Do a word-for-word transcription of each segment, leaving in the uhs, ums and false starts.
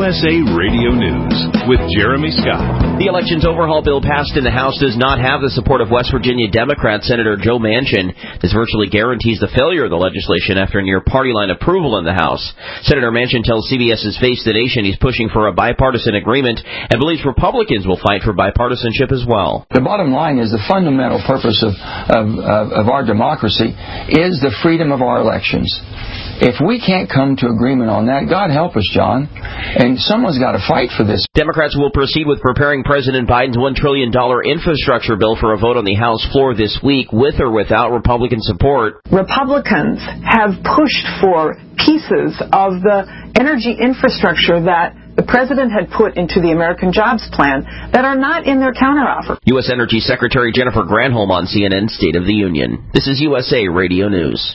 S A Radio News with Jeremy Scott. The elections overhaul bill passed in the House does not have the support of West Virginia Democrat Senator Joe Manchin. This virtually guarantees the failure of the legislation after near party line approval in the House. Senator Manchin tells CBS's Face the Nation he's pushing for a bipartisan agreement and believes Republicans will fight for bipartisanship as well. The bottom line is the fundamental purpose of, of, of, of our democracy is the freedom of our elections. If we can't come to agreement on that, God help us, John, and someone's got to fight for this. Democrats will proceed with preparing President Biden's one trillion dollars infrastructure bill for a vote on the House floor this week, with or without Republican support. Republicans have pushed for pieces of the energy infrastructure that the President had put into the American Jobs Plan that are not in their counteroffer. U S Energy Secretary Jennifer Granholm on C N N State of the Union. This is U S A Radio News.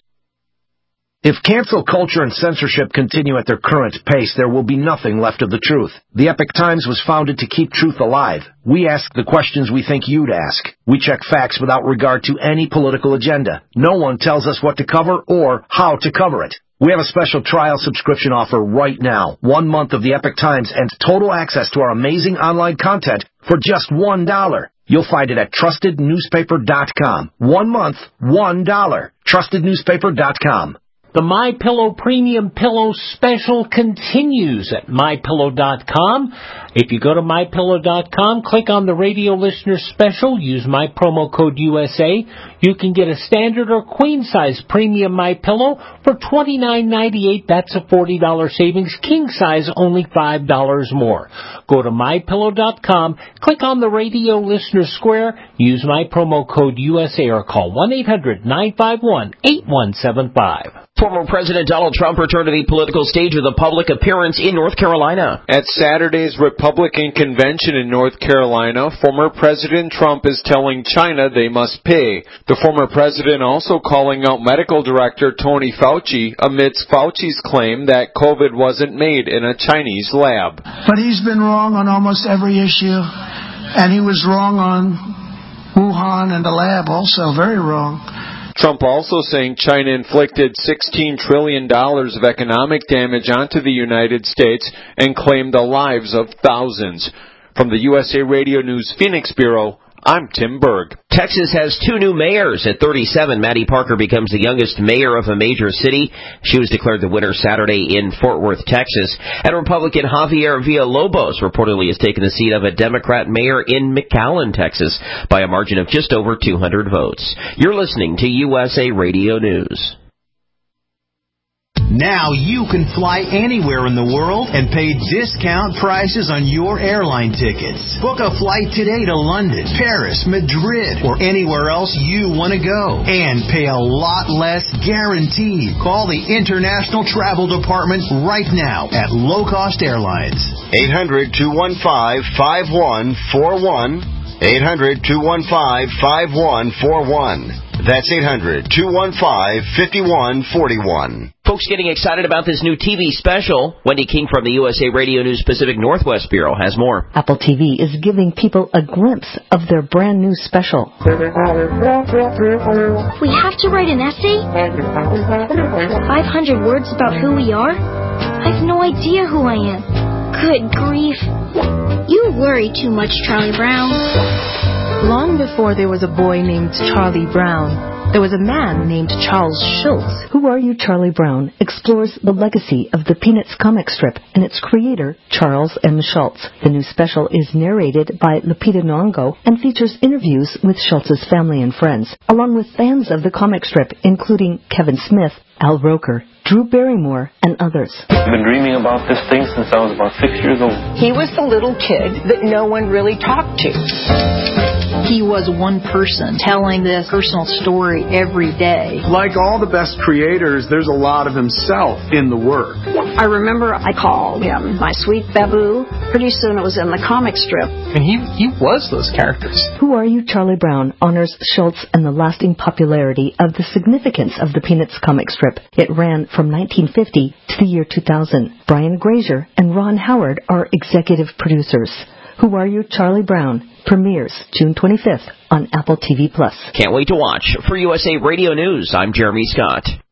If cancel culture and censorship continue at their current pace, there will be nothing left of the truth. The Epoch Times was founded to keep truth alive. We ask the questions we think you'd ask. We check facts without regard to any political agenda. No one tells us what to cover or how to cover it. We have a special trial subscription offer right now. One month of the Epoch Times and total access to our amazing online content for just one dollar. You'll find it at trusted newspaper dot com. One month, one dollar. trusted newspaper dot com. The MyPillow Premium Pillow Special continues at my pillow dot com. If you go to my pillow dot com, click on the radio listener special, use my promo code U S A. You can get a standard or queen size premium MyPillow for twenty-nine ninety-eight. That's a forty dollars savings. King size only five dollars more. Go to my pillow dot com, click on the radio listener square, use my promo code U S A or call one eight hundred nine five one eight one seven five. Former President Donald Trump returned to the political stage with a public appearance in North Carolina. At Saturday's Republican convention in North Carolina, former President Trump is telling China they must pay. The former president also calling out medical director Tony Fauci amidst Fauci's claim that COVID wasn't made in a Chinese lab. But he's been wrong on almost every issue, and he was wrong on Wuhan and the lab also, very wrong. Trump also saying China inflicted sixteen trillion dollars of economic damage onto the United States and claimed the lives of thousands. From the U S A Radio News Phoenix Bureau, I'm Tim Berg. Texas has two new mayors. At thirty-seven, Maddie Parker becomes the youngest mayor of a major city. She was declared the winner Saturday in Fort Worth, Texas. And Republican Javier Villalobos reportedly has taken the seat of a Democrat mayor in McAllen, Texas, by a margin of just over two hundred votes. You're listening to U S A Radio News. Now you can fly anywhere in the world and pay discount prices on your airline tickets. Book a flight today to London, Paris, Madrid, or anywhere else you want to go. And pay a lot less guaranteed. Call the International Travel Department right now at Low Cost Airlines. eight hundred two one five five one four one. eight hundred two one five five one four one. That's eight hundred two one five five one four one. Folks getting excited about this new T V special. Wendy King from the U S A Radio News Pacific Northwest Bureau has more. Apple T V is giving people a glimpse of their brand new special. We have to write an essay? five hundred words about who we are? I've no idea who I am. Good grief. You worry too much, Charlie Brown. Long before there was a boy named Charlie Brown, there was a man named Charles Schulz. Who Are You, Charlie Brown explores the legacy of the Peanuts comic strip and its creator, Charles M. Schulz. The new special is narrated by Lupita Nyong'o and features interviews with Schulz's family and friends, along with fans of the comic strip, including Kevin Smith, Al Roker, Drew Barrymore, and others. I've been dreaming about this thing since I was about six years old. He was the little kid that no one really talked to. He was one person telling this personal story every day. Like all the best creators, there's a lot of himself in the work. I remember I called him my sweet Babu. Pretty soon it was in the comic strip. And he, he was those characters. Who Are You, Charlie Brown honors Schulz and the lasting popularity of the significance of the Peanuts comic strip. It ran from nineteen fifty to the year two thousand. Brian Grazer and Ron Howard are executive producers. Who Are You, Charlie Brown premieres June twenty-fifth on Apple T V Plus. Can't wait to watch. For U S A Radio News, I'm Jeremy Scott.